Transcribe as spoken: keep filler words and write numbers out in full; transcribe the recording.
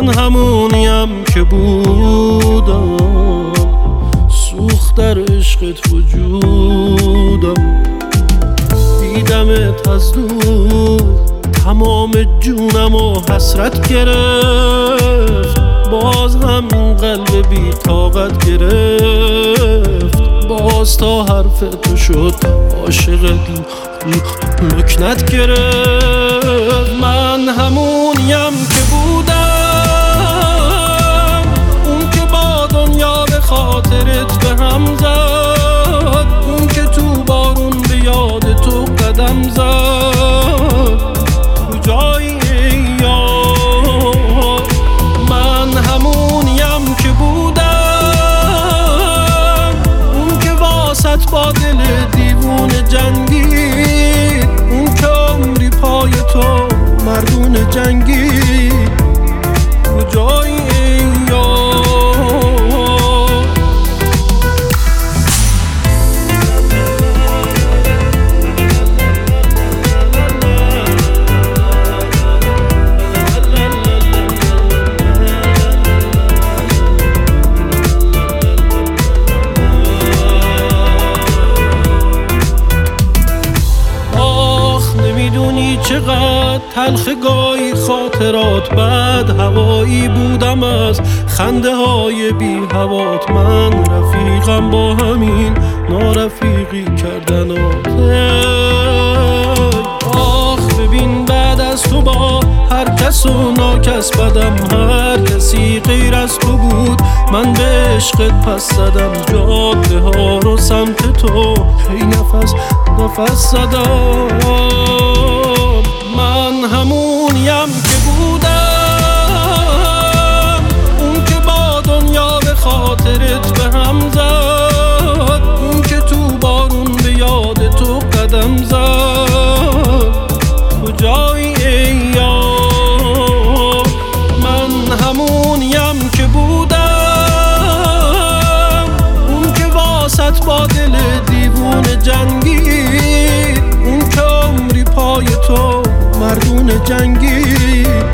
من همونیم که بودم، سوخت در عشقت وجودم. دیدمت از دور تمام جونم و حسرت گرفت، باز هم این قلب بی طاقت گرفت. باز تا حرف تو شد عاشقت لکنت گرفت. من همونیم که بودم، اون که با دنیا به خاطرت به هم زد، اون که تو بارون به یاد تو قدم زد. کجایی یار؟ من همونیم که بودم، اون که واسط با دل دیوونه جنگید، اون که عمری پای تو مردون جنگید. کجایی یار؟ چقدر تلخ گاهی خاطرات بد هوایی بودم از خنده های بی هوات. من رفیقم با همین نارفیقی کردنات. آخ ببین بعد از تو با هر کس و ناکس بدم، هر کسی غیر از تو بود من به عشقت پس زدم. جاده ها رو سمت تو هی نفس نفس زدم. من همونیم که بودم، اون که با دنیا به خاطرت به هم زد، اون که تو بارون به یاد تو قدم زد. کجایی ای یار؟ من همونیم که بودم، اون که واسط با دل دیوونه جنگید، اون که عمری پای تو مردون جنگی.